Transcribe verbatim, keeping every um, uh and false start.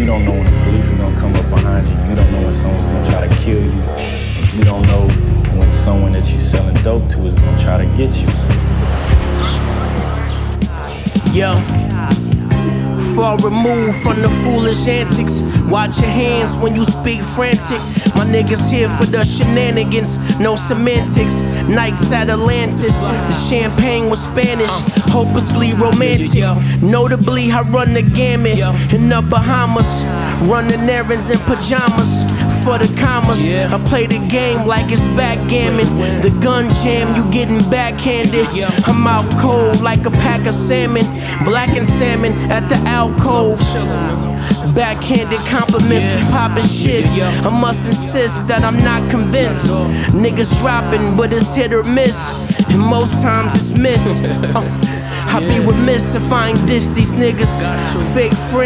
don't know when the police are gonna come up behind you. You don't know when someone's gonna try to kill you. You don't know when someone that you're selling dope to is gonna try to get you. Yo, far removed from the foolish antics. Watch your hands when you speak frantic. My niggas here for the shenanigans, no semantics. Nights at Atlantis, the champagne was Spanish, hopelessly romantic. Notably, I run the gamut in the Bahamas, running errands in pajamas for the commas. I play the game like it's backgammon. The gun jam, you getting backhanded. I'm out cold like a pack of salmon, black and salmon at the alcove. Backhanded compliments, we poppin' shit. I must insist that I'm not convinced. Niggas dropping, but it's hit or miss, and most times it's miss. uh, I'd be remiss if I ain't diss these niggas. Fake friends.